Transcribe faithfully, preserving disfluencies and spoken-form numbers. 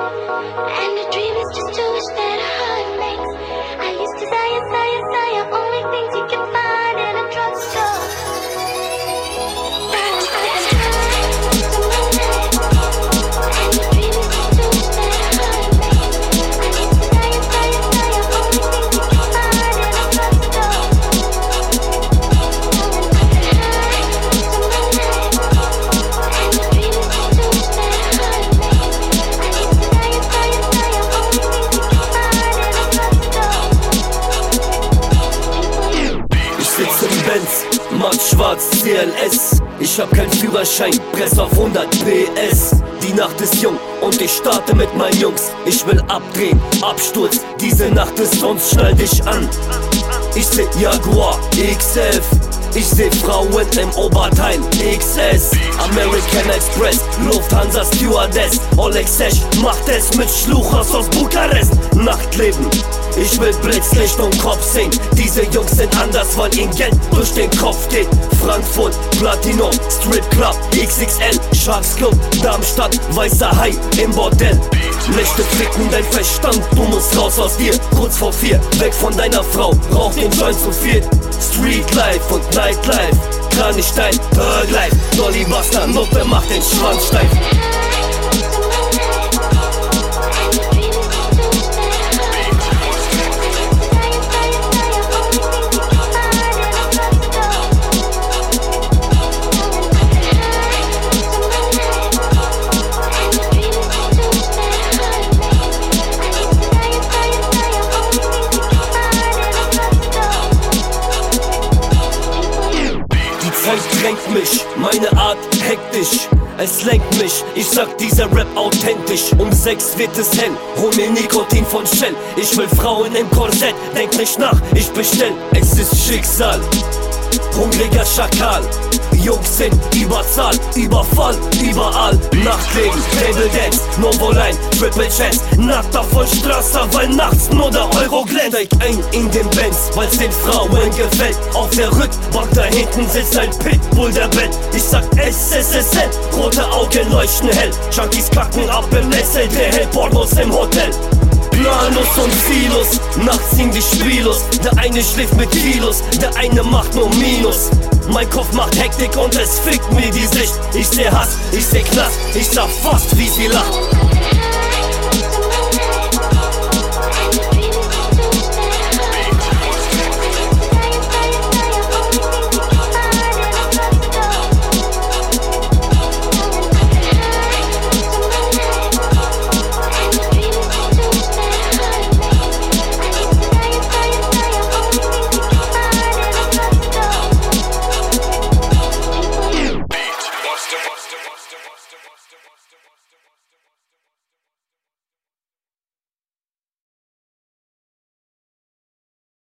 And a dream is just a wish that a heart makes. I used to desire, desire, desire only things you can find in a drugstore. Now I am high to my neck. And a dream is just a wish that a heart makes. I used to desire, desire, desire only things you can find in a drugstore. Matt schwarz C L S. Ich hab kein Führerschein, press auf hundert P S. Die Nacht ist jung und ich starte mit meinen Jungs. Ich will abdrehen, Absturz, diese Nacht ist sonst schnall dich an. Ich seh Jaguar X F, ich seh Frauen im Oberteil X S. American Express, Lufthansa Stewardess. Oleg Sesh macht es mit Schluchers aus Bukarest. Nachtleben, ich will Blitzlicht und Kopf sehen. Diese Jungs sind anders, weil ihnen Geld durch den Kopf geht. Frankfurt, Platinum, Strip Club, X X L, Sharks Club, Darmstadt, weißer Hai im Bordell. Nächte ficken dein Verstand, du musst raus aus dir. Kurz vor vier, weg von deiner Frau, rauch den Joint zu viel. Street Life und Nightlife, Kranichstein, Thug Life. Dolly Buster, Nuppe macht den Schwanz steif. Es drängt mich, meine Art hektisch, es lenkt mich, ich sag dieser Rap authentisch. Um sechs wird es hell, ohne Nikotin von Shell. Ich will Frauen im Korsett, denk nicht nach, ich bestell. Es ist Schicksal, hungriger Schakal. Jungs sind Überzahl, Überfall, überall. Nachtleben, Table Dance, Novoline, Triple Chance. Nackt auf der Straße, weil nachts nur der Euro glänzt. Steig ein in den Benz, weil's den Frauen gefällt. Auf der Rückbank da hinten sitzt ein Pitbull der Bett. Ich sag S S S L, rote Augen leuchten hell. Junkies kacken ab im S L, der hält Pornos im Hotel. Planus und Silos, nachts ziehen die Spiellos. Der eine schläft mit Kilos, der eine macht nur Minus. Mein Kopf macht Hektik und es fickt mir die Sicht. Ich seh Hass, ich seh Knast, ich sah fast wie sie lacht.